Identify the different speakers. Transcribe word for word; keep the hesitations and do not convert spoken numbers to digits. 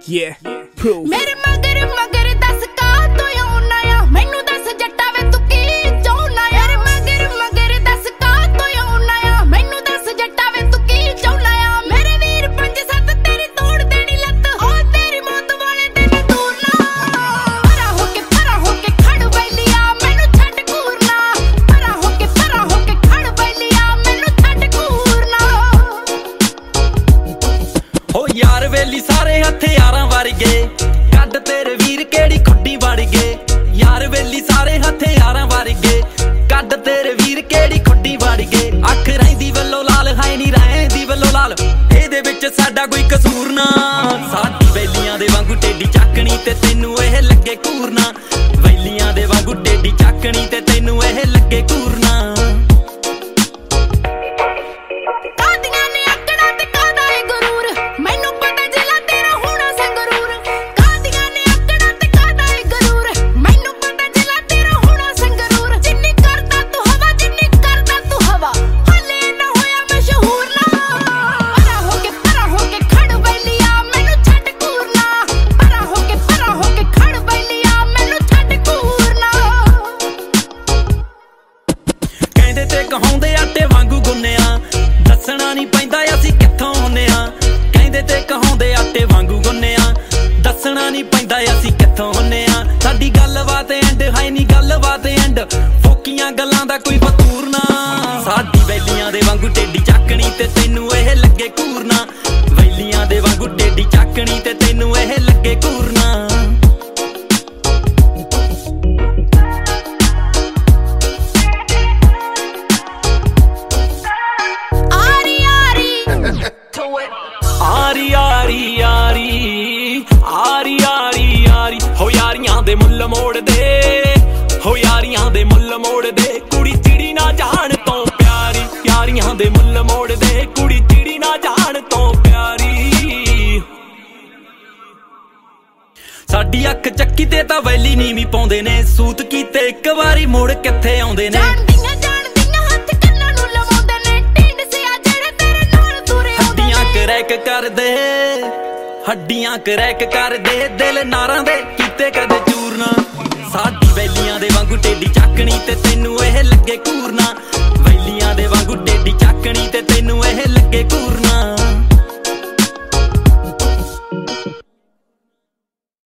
Speaker 1: Yeah, proof.
Speaker 2: मेरे मगर मगर दस का तो योना या मैनू दस जट्टा वे तू की चाहुना या मेरे मगर मगर दस का तो योना या मैनू दस जट्टा वे तू की चाहुना या मेरे वीर पंज सत तेरी तोड़ देनी लत ओ तेरी मौत वाले दिन दूर ना परा होके परा होके खड़ बैलिया मैनू छड्ड कूरना परा होके परा होके खड़ बैलिया मैनू छड्ड कूरना
Speaker 3: ओ यार वेली सारे हथियारां वर्गे ਕੱਢ ਤੇਰੇ ਵੀਰ ਕਿਹੜੀ ਖੁੱਡੀ ਵੜ ਗਏ ਯਾਰ ਵੇਲੀ ਸਾਰੇ ਹਥਿਆਰਾਂ ਵਰਗੇ ਕੱਢ ਤੇਰੇ ਵੀਰ ਕਿਹੜੀ ਖੁੱਡੀ ਵੜ ਗਏ ਅੱਖ ਰਹਿੰਦੀ ਵੱਲੋਂ ਲਾਲ ਹੈ ਨਹੀਂ ਰਹਿੰਦੀ ਵੱਲੋਂ ਲਾਲ ਇਹਦੇ ਵਿੱਚ ਸਾਡਾ ਕੋਈ ਕਸੂਰ ਨਾ ਸਾਡੀ ਵੈਲੀਆਂ ਦੇ ਵਾਂਗੂ ਟੇਡੀ ਚੱਕਣੀ ਤੇ ਤੈਨੂੰ ਇਹ ਲੱਗੇ ਘੂਰਨਾ ਵੈਲੀਆਂ ਦੇ ਵਾਂਗੂ ਟੇਡੀ ਚੱਕਣੀ ਤੇ ਤੈਨੂੰ ਇਹ ਲੱਗੇ ਘੂਰਨਾ ਤੇ ਕਹਾਉਂਦੇ ਆਟੇ ਵਾਂਗੂ ਗੁੰਨਿਆ ਦੱਸਣਾ ਨਹੀਂ ਪੈਂਦਾ ਅਸੀਂ ਕਿੱਥੋਂ ਹੁੰਨੇ ਆ ਕਹਿੰਦੇ ਤੇ ਕਹਾਉਂਦੇ ਆਟੇ ਵਾਂਗੂ ਗੁੰਨਿਆ ਦੱਸਣਾ ਨਹੀਂ ਪੈਂਦਾ ਅਸੀਂ ਕਿੱਥੋਂ ਹੁੰਨੇ ਆ ਸਾਡੀ ਗੱਲਬਾਤ ਐਂਡ ਹੈ ਨਹੀਂ ਗੱਲਬਾਤ ਐਂਡ ਫੋਕੀਆਂ ਗੱਲਾਂ ਦਾ ਕੋਈ ਫਤੂਰ ਨਾ ਸਾਡੀ ਵੈਲੀਆਂ ਦੇ ਵਾਂਗੂ ਟੇਡੀ ਚੱਕਣੀ ਤੇ ਤੈਨੂੰ ਇਹ ਲੱਗੇ ਘੂਰਨਾ ਵੈਲੀਆਂ ਦੇ ਵਾਂਗੂ ਟੇਡੀ ਚੱਕਣੀ ਤੇ ਤੈਨੂੰ ਇਹ ਲੱਗੇ ਘੂਰਨਾ ਆਰੀ ਆਰੀ ਆਰੀ ਆਰੀ ਆਰੀ ਆਰੀ ਹੋ ਯਾਰੀਆਂ ਦੇ ਮੁੱਲ ਮੋੜ ਦੇ ਹੋ ਯਾਰੀਆਂ ਦੇ ਮੁੱਲ ਮੋੜ ਦੇ ਕੁੜੀ ਚਿੜੀ ਨਾ ਜਾਣ ਤੋਂ ਪਿਆਰੀ ਯਾਰੀਆਂ ਦੇ ਮੁੱਲ ਮੋੜ ਦੇ ਕੁੜੀ ਚਿੜੀ ਨਾ ਜਾਣ ਤੋਂ ਪਿਆਰੀ ਸਾਡੀ ਅੱਖ ਚੱਕੀ ਤੇ ਤਾਂ ਵੈਲੀ ਨੀਵੀਂ ਪਾਉਂਦੇ ਨੇ ਸੂਤ ਕੀਤੇ ਇੱਕ ਵਾਰੀ ਮੁੜ ਕਿੱਥੇ ਆਉਂਦੇ ਨੇ ਕਰੈਕ ਕਰਦੇ ਹੱਡੀਆਂ ਕਰੈਕ ਕਰਦੇ ਦਿਲ ਨਾਰਾਂ ਦੇ ਕੀਤੇ ਕਦੇ ਚੂਰਨਾ ਸਾਡੀ ਵੈਲੀਆਂ ਦੇ ਵਾਂਗੂ ਟੇਡੀ ਚੱਕਣੀ ਤੇ ਤੈਨੂੰ ਇਹ ਲੱਗੇ ਘੂਰਨਾ